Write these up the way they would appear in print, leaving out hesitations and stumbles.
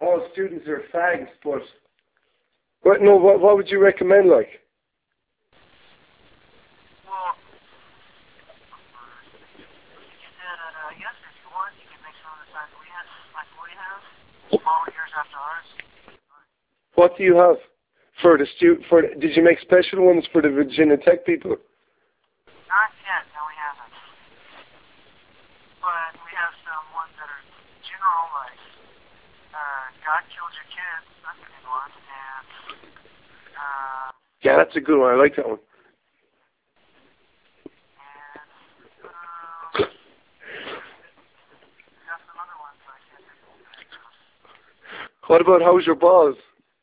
all students are fags, but... What would you recommend, like? Well, yes, if you want, you can make some of the stuff we have, like we have, smaller years after ours. What do you have for the did you make special ones for the Virginia Tech people? Not yet, no we haven't. But we have some ones that are general, like, God killed your kids, that's a good one, and, yeah, that's a good one, I like that one. And, we got some other ones I can't think of. What about how's your balls?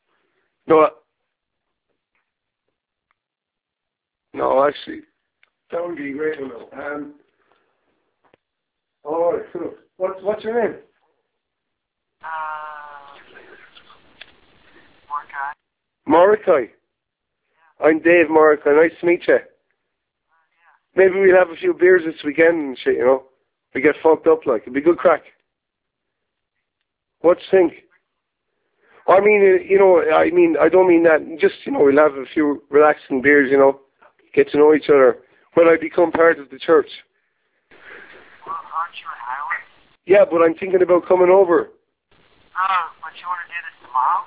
No, actually, that would be a great one though. Alright, cool. What's your name? Mordecai. I'm Dave Mordecai. Nice to meet you. Maybe we'll have a few beers this weekend and shit, you know. We get fucked up like. It'd be good crack. What do you think? I mean, I don't mean that. Just, we'll have a few relaxing beers, get to know each other when I become part of the church. Well, aren't you in Iowa? Yeah, but I'm thinking about coming over. Oh, but you want to do this tomorrow?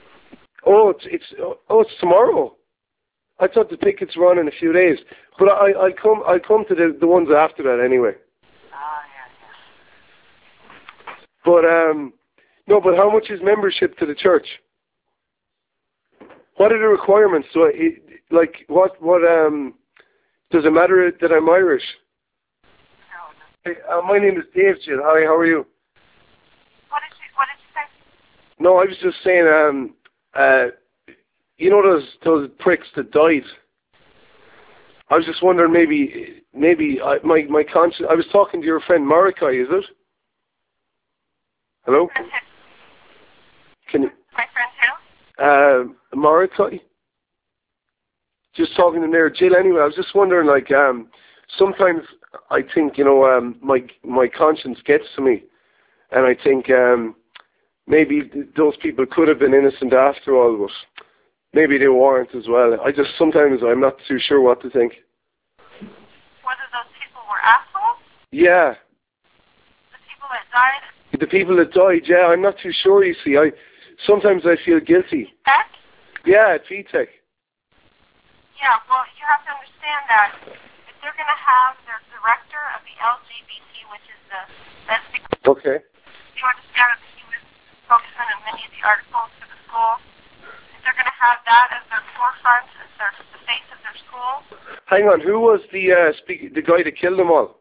Oh, it's tomorrow. I thought the tickets were on in a few days, but I'll come to the ones after that anyway. Yeah. But no, but how much is membership to the church? What are the requirements? So, what does it matter that I'm Irish? No. Hey, my name is Dave, Jill. Hi, how are you? What did you say? No, I was just saying, those pricks that died. I was just wondering, maybe my conscience. I was talking to your friend Mordecai, is it? Hello? Can you? My friend who? Mordecai. Just talking to him there, Jill. Anyway, I was just wondering, sometimes I think, my conscience gets to me, and I think maybe those people could have been innocent after all, but maybe they weren't as well. Sometimes I'm not too sure what to think. Whether those people were assholes? Yeah. The people that died? The people that died, yeah, I'm not too sure, you see. Sometimes I feel guilty. Tech? Yeah, at VTech. Yeah, well, you have to understand that if they're going to have their director of the LGBT, which is the lesbian... Okay. You understand that he was focusing on many of the articles for the school? If they're going to have that as their forefront, as the face of their school... Hang on, who was the guy that killed them all?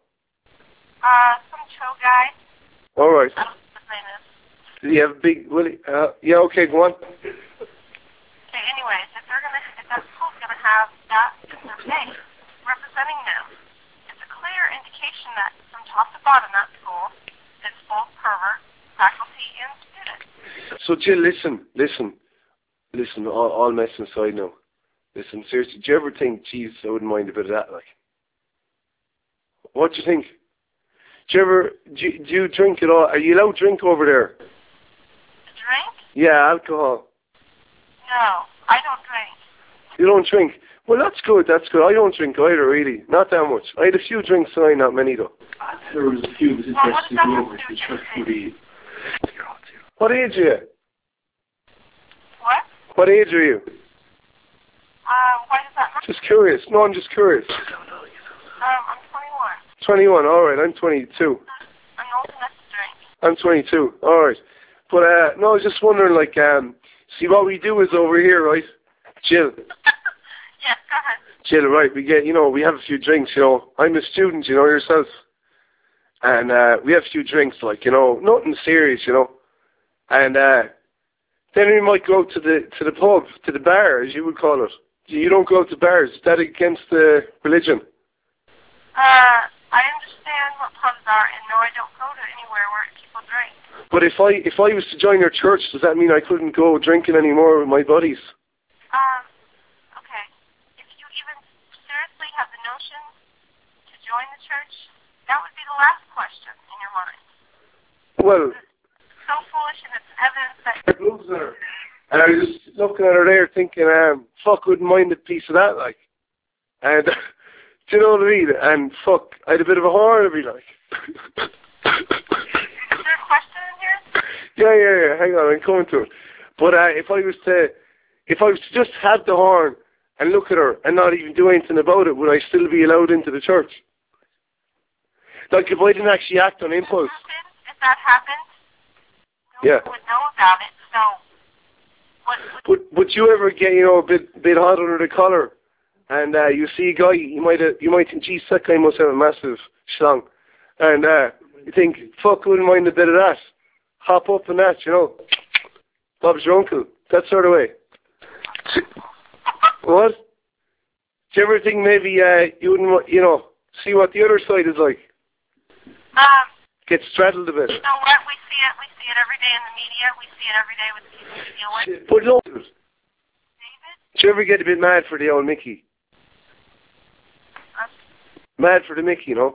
Some Cho guy. All right. I don't know what his name is. Did he have a big Willie? Yeah, okay, go on. Okay, anyways, if that school's going to have that as their face, representing them, it's a clear indication that from top to bottom that school is full of pervert, faculty, and students. So, Jill, listen, all messing aside now. Listen, seriously, do you ever think, geez, I wouldn't mind a bit of that, like? What do you think? Do you drink at all? Are you allowed to drink over there? Drink? Yeah, alcohol. No, I don't drink. You don't drink? Well, that's good. I don't drink either, really. Not that much. I had a few drinks tonight, not many, though. There was a few of us interested to go over to the church for the... What age are you? What? What age are you? Why does that matter? Just curious. No, I'm just curious. I'm 21. 21, alright, I'm 22. I'm old enough to drink. I'm 22, alright. But, no, I was just wondering, see what we do is over here, right? Jill. Yes, go ahead. Jill, right, we have a few drinks, I'm a student, yourself. And, we have a few drinks, nothing serious, And, then we might go to the pub, to the bar, as you would call it. You don't go to bars. Is that against the religion? I understand what pubs are, and no, I don't go to anywhere where people drink. But if I was to join your church, does that mean I couldn't go drinking anymore with my buddies? Okay. If you even seriously have the notion to join the church, that would be the last question in your mind. Well... It's so foolish and it's evidence that... Her gloves on her. And I was just looking at her there thinking, fuck, wouldn't mind a piece of that, like. And, do you know what I mean? And fuck, I had a bit of a horn, I'd be like. Is there a question in here? Yeah, hang on, I'm coming to it. But if I was to just have the horn and look at her and not even do anything about it, would I still be allowed into the church? Like, if I didn't actually act on impulse. If that happened, no one would know about it, so... Would you ever get, a bit hot under the collar, and you see a guy, you might think, geez, that guy must have a massive schlong, and you think, fuck, wouldn't mind a bit of that. Hop up on that, Bob's your uncle, that sort of way. What? Do you ever think maybe you wouldn't, see what the other side is like? Get straddled a bit. You know what? We see it every day in the media. We see it every day with the people we deal with. But no. David? Do you ever get a bit mad for the old Mickey? Mad for the Mickey, No.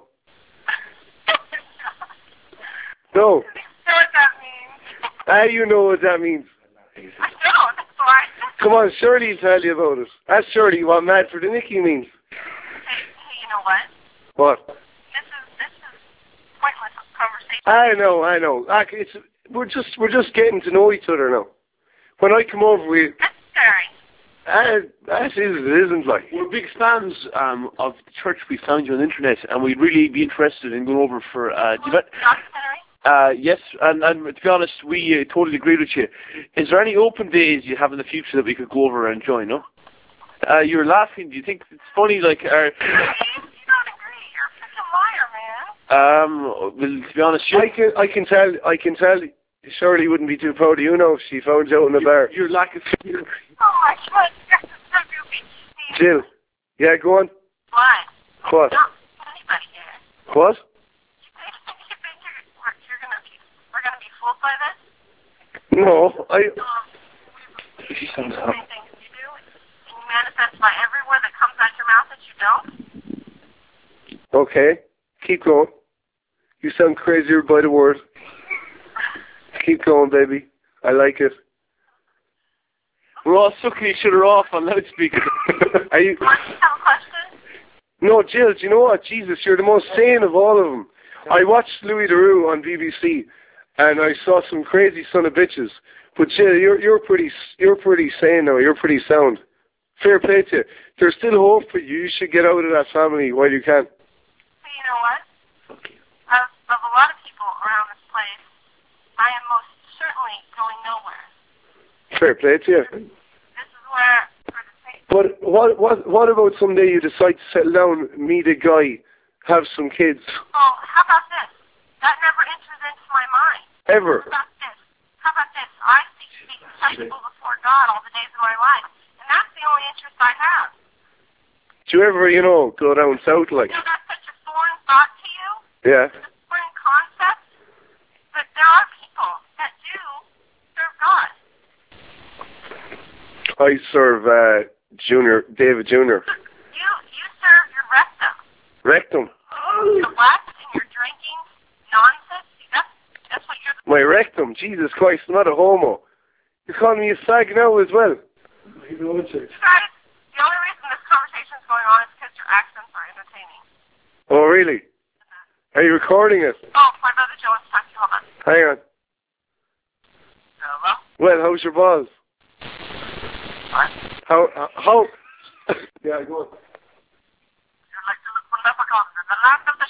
You know what that means? You know what that means. I don't. That's why. Come on, Shirley will tell you about it. Ask Shirley what mad for the Mickey means. Hey, you know what? What? This is pointless conversation. I know. We're just getting to know each other now. When I come over, Necessary. It isn't like. We're big fans of the church. We found you on the internet, and we'd really be interested in going over for. Documentary? Yes, and to be honest, we totally agree with you. Is there any open days you have in the future that we could go over and join? No. You're laughing. Do you think it's funny? Like, you don't agree. You're such a liar, man. well, to be honest, I can tell. Shirley wouldn't be too proud of you now if she found you out in the bar. Your lack of Oh my God, you're so goofy. Jill, yeah, go on. What? What? Not anybody here. What? You think we're gonna be fooled by this? No, She sounds How many things you do, and you manifest by every word that comes out your mouth that you don't? Okay, keep going. You sound crazier by the word. Keep going, baby. I like it. We're all sucking each other off on loudspeaker. Are you? Want to have a question? No, Jill, do you know what? Jesus, you're the most sane of all of them. I watched Louis Theroux on BBC, and I saw some crazy son of bitches. But Jill, you're pretty sane now. You're pretty sound. Fair play to you. There's still hope for you. You should get out of that family while you can. So you know what? Of a lot of people around this place, I am most certainly going nowhere. Fair play to you. This is where, for the sake... But what about someday you decide to settle down, meet a guy, have some kids? Oh, how about this? That never enters into my mind. Ever? How about this? I seek to be acceptable before God all the days of my life. And that's the only interest I have. Do you ever, go down south like? That's such a foreign thought to you? Yeah. It's a foreign concept? But there are people that do serve God. I serve David Jr. You serve your rectum. Rectum? The what? And you're drinking nonsense? That's what you're... My rectum? Jesus Christ, I'm not a homo. You're calling me a fag now as well? The only reason this conversation's going on is because your accents are entertaining. Oh, really? Are you recording it? Oh, my brother Joe wants to talk to you. Hold on. Hang on. Hello? Well, how's your balls? What? How? Yeah, go on. You're like the leprechaun in the land of the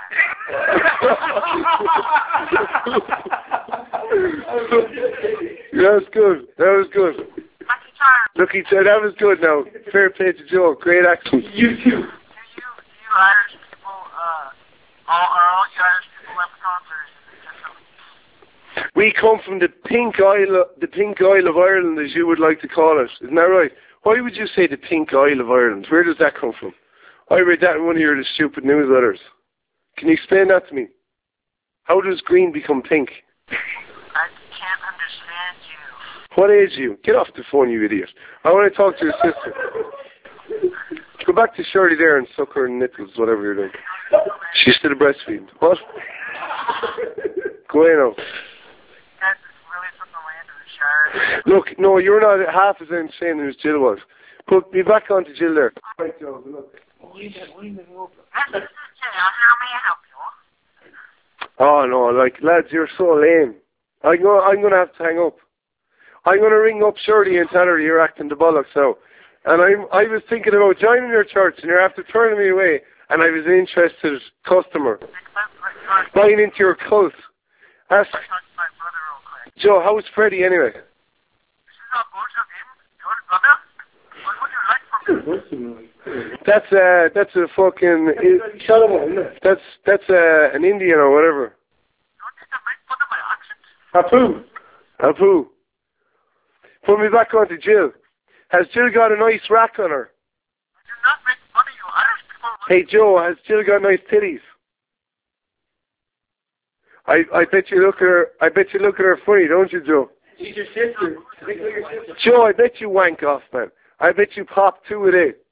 Shire. That was good. Lucky Charms. Lucky Charms, that was good now. Fair play to Joe. Great accent. You too. Do you Irish people, are all you Irish people leprechauns, or is it just We come from the pink Isle of Ireland, as you would like to call it. Isn't that right? Why would you say the pink Isle of Ireland? Where does that come from? I read that in one of your stupid newsletters. Can you explain that to me? How does green become pink? I can't understand you. What age are you? Get off the phone, you idiot. I want to talk to your sister. Go back to Shirley there and suck her nipples, whatever you're doing. She's still breastfeeding. What? Go away now. That's really from the Look, no, you're not half as insane as Jill was. Put me back on to Jill there. Right, Joe, look. This is Jill. How may I help you? Oh no, like lads, you're so lame. I'm gonna have to hang up. I'm gonna ring up Shirley and tell her you're acting the bollocks now. And I was thinking about joining your church, and you're after turning me away. And I was an interested customer. Buying into your cult. Ask Joe, how's Freddie anyway? This is not bullshit, What would you like from me? That's a fucking. That's an Indian or whatever. Don't need to make fun of my accent. Apu. Put me back on to Jill. Has Jill got a nice rack on her? I do not make fun of you. Irish people. Hey Joe, has Jill got nice titties? I bet you look at her funny, don't you, Joe? She's your sister. Joe, I bet you wank off, man. I bet you pop 2 a day.